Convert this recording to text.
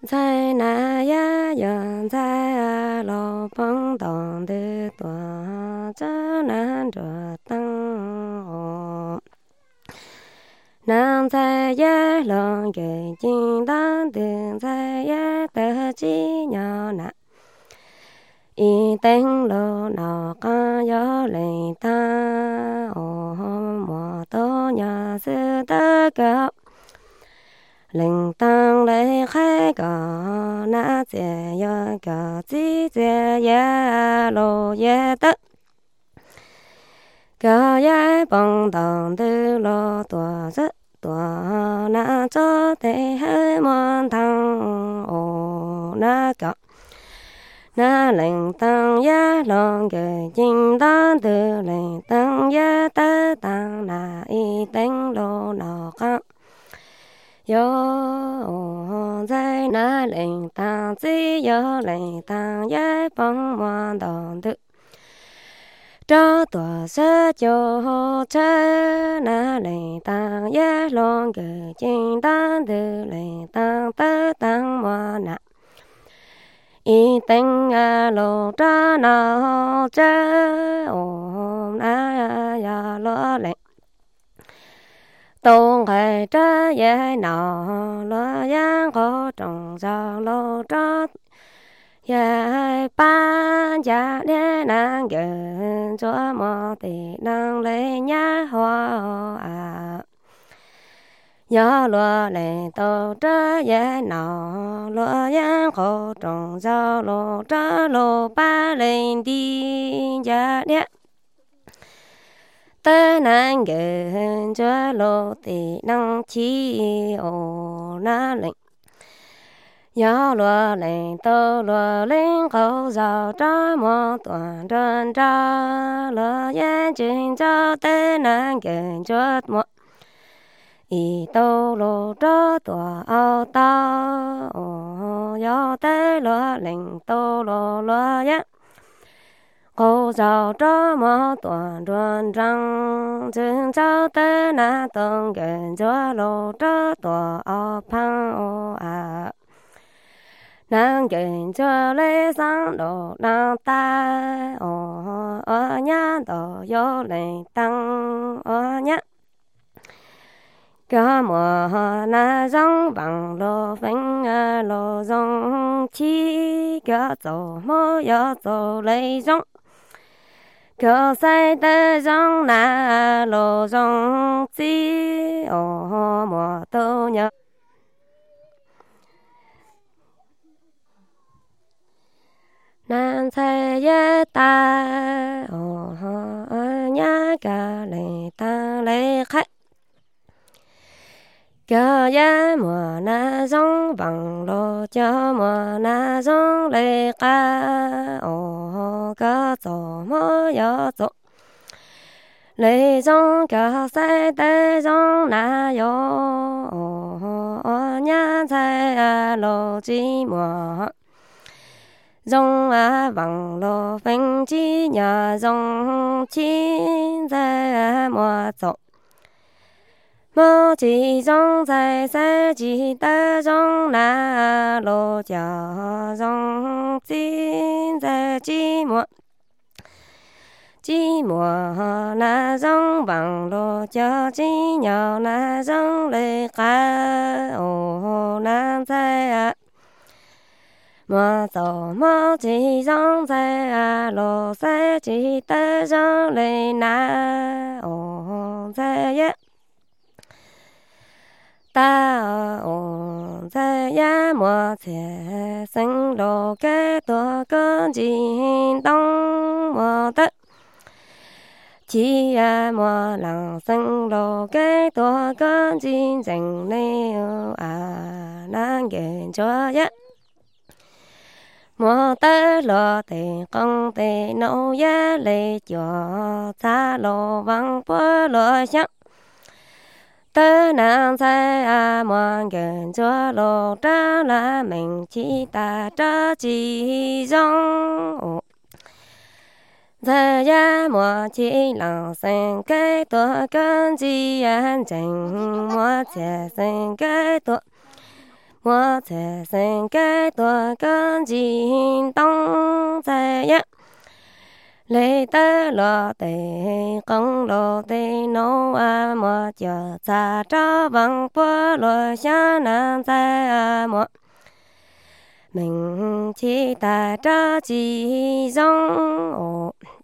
在那呀远在老蹦当的多，这难着当。南在耶龙给金当顶在耶的鸡鸟南，一登楼脑刚有雷当，哦莫多鸟是的个。铃铛雷开个那节有个季节也落叶的，个也蹦当的落多着多那着的很满当哦那个。那铃铛也啷个金当的铃铛也得当那一登楼脑刚。有在那铃铛只有铃铛也帮忙当的，这多少就这那铃铛也啷个金当的铃铛的当我那，一登啊路着闹着哦那呀落铃。东海这也闹了yan có trồng rau lô cho也搬家连南跟做么的能来nhà hoa à nhớ lúa lên tàu这也闹了yan có trồng rau lô cho lô ba lên đi nhà连。tớ nàng gần cho lô tì năng chi ô na lệnh nhớ lúa lên tơ lúa lên khẩu giàu cho mò toàn trơn cho lúa yên trên cho tớ nàng gần cho mò ý tơ lúa cho tòa ao ta ô nhớ tớ lúa lên tơ lúa yên cô giàu cho mò toàn trơn trăng chân cho tớ na tông gần cho lô cho tòa ao phăng ô à nàng gần cho lê sang đồ nàng ta ô ở nhà đồ yo lên tăng ở nhà cả mùa na rong bằng lô phanh lô rong chi cả dầu mò yo dầu lấy rong cơ sai tơ rong na lô rong chi ô mùa tô nhớ nan sai ye ta ô nhà cả lệ ta lệ khách cơ ye mùa na rong bằng lô cho mùa na rong lệ ca ô cơ tổ mô yo tổ lệ rong cơ sai tê rong na yo ô nhà sai lô chi mùa rong bằng lô phanh chi nhà rong chi ra mùa tổ mơ chỉ rong dài sai chỉ ta rong na lô cho rong chi ra chi mùa na rong bằng lô cho chi nhỏ na rong lê ca ô na sai mùa tổ mơ chỉ rong dài lô sai chỉ ta rong lê na ô sai ta ổn在呀莫切生罗给多个金东莫的，只呀莫让生罗给多个金正了啊难给做呀。莫得罗的公的农业来做，咱罗王波罗乡。tớ nàng sai mòn gần cho lô tra là mình chỉ ta tra chỉ rong giờ ya mùa chỉ lòng sen cái tổ cơn chỉ an chỉnh mùa trẻ sen cái tổ 我才生该多根筋动在呀。lấy tơ lọ tê công lọ tê nô à mò chờ cha cho bằng bữa lọ xa nan在à mò mình chỉ ta cho chỉ giống